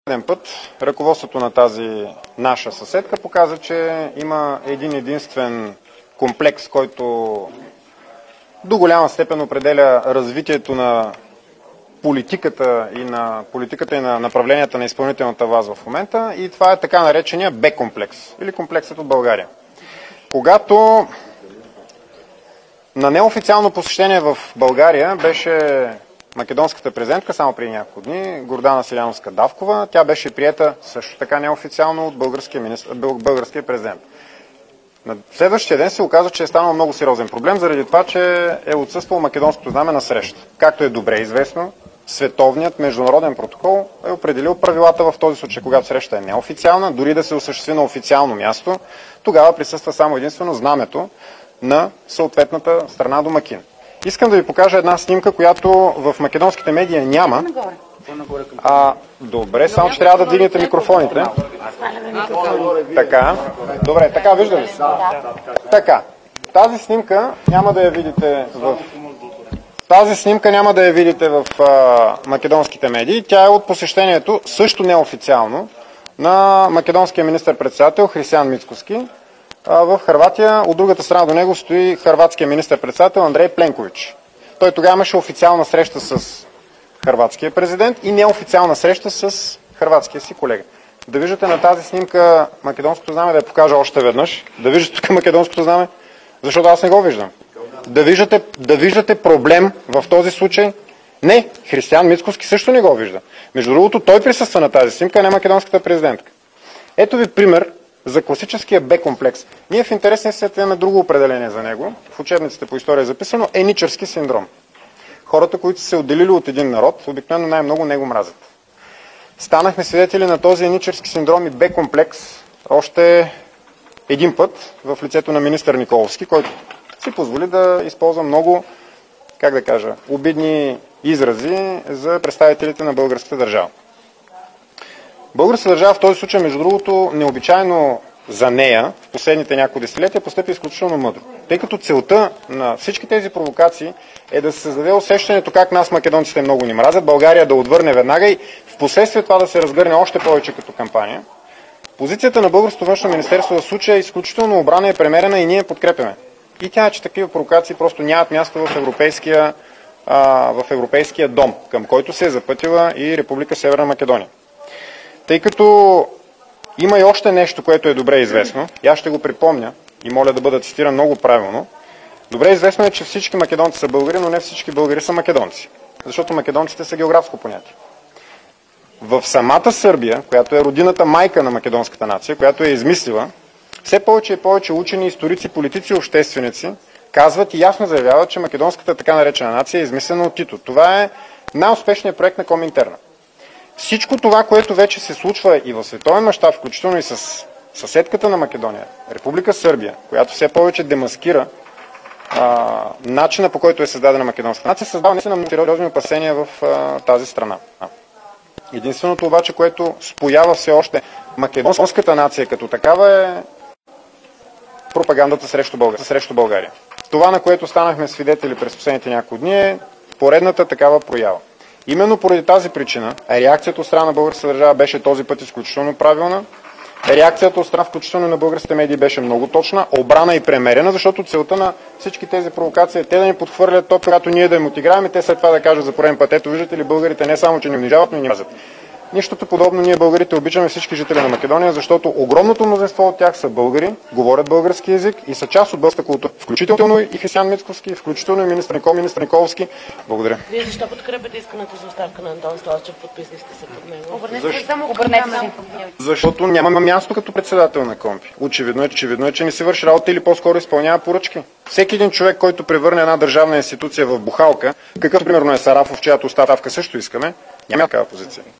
Един път ръководството на тази наша съседка показа, че има един единствен комплекс, който до голяма степен определя развитието на политиката и на направленията на изпълнителната власт в момента, и това е така наречения Б-комплекс или комплексът от България. Когато на неофициално посещение в България беше македонската президентка само преди няколко дни, Гордана Селяновска-Давкова, тя беше приета също така неофициално от българския президент. На следващия ден се оказа, че е станал много сериозен проблем, заради това, че е отсъствало македонското знаме на среща. Както е добре известно, световният международен протокол е определил правилата в този случай, когато среща е неофициална, дори да се осъществи на официално място, тогава присъства само единствено знамето на съответната страна домакин. Искам да ви покажа една снимка, която в македонските медии няма. Добре, само че трябва да вдигнете микрофоните. Така. Добре, така вижда ли се? Така. Тази снимка няма да я видите в македонските медии. Тя е от посещението, също неофициално, на македонския министър-председател Християн Мицкоски в Хърватия. От другата страна до него стои хърватския министър-председател Андрей Пленкович. Той тогава имаше официална среща с хърватския президент и неофициална среща с хърватския си колега. Да виждате на тази снимка македонското знаме, да я покажа още веднъж. Да виждате тук македонското знаме, защото аз не го виждам. Да виждате проблем в този случай? Не, Християн Мицкоски също не го вижда. Между другото, той присъства на тази снимка, а не македонската президентка. Ето ви пример за класическия Б-комплекс. Ние в интересен свет имаме друго определение за него. В учебниците по история е записано еничарски синдром. Хората, които са се отделили от един народ, обикновено най-много него мразят. Станахме свидетели на този еничарски синдром и Б-комплекс още един път в лицето на министър Николовски, който си позволи да използва много, обидни изрази за представителите на българската държава. Българската държава в този случай, между другото, необичайно за нея в последните няколко десетилетия постъпи изключително мъдро. Тъй като целта на всички тези провокации е да се създаде усещането как нас македонците много ни мразят, България да отвърне веднага и в последствие това да се разгърне още повече като кампания. Позицията на българското външно министерство в случая е изключително обрана и премерена и ние подкрепяме. И тя е, че такива провокации просто нямат място в Европейския дом, към който се е запътила и Република Северна Македония. Тъй като има и още нещо, което е добре известно, и аз ще го припомня и моля да бъда цитиран много правилно. Добре известно е, че всички македонци са българи, но не всички българи са македонци, защото македонците са географско понятие. В самата Сърбия, която е родината майка на македонската нация, която е измислила, все повече и повече учени, историци, политици и общественици казват и ясно заявяват, че македонската така наречена нация е измислена от Тито. Това е най-успешният проект на Коминтерна. Всичко това, което вече се случва и в световен мащаб, включително и с съседката на Македония, Република Сърбия, която все повече демаскира начина, по който е създадена македонската нация, създава наистина много сериозни опасения в тази страна. Единственото обаче, което споява все още македонската нация като такава, е пропагандата срещу България. Това, на което станахме свидетели през последните няколко дни, е поредната такава проява. Именно поради тази причина реакцията от страна на българската държава беше този път изключително правилна. Реакцията от страна включително на българските медии беше много точна, обрана и премерена, защото целта на всички тези провокации е те да ни подхвърлят топ, когато ние да им отиграем и те след това да кажат за пореден път: ето виждате ли, българите не само, че ни унижават, но и ни мразят. Нищото подобно, ние българите обичаме всички жители на Македония, защото огромното мнозинство от тях са българи, говорят български език и са част от българската култура. Включително и Християн Мицкоски, включително и министър Николовски. Благодаря. Вие защо подкрепяте искането за оставка на Антон Славчев? Подписали сте се под него. Обърнете се. Защото няма място като председател на КОНПИ. Очевидно е, че не си върши работа или по-скоро изпълнява поръчки. Всеки един човек, който превърне една държавна институция в бухалка, какъв примерно е Сарафов, чиято оставка също искаме, няма такава позиция.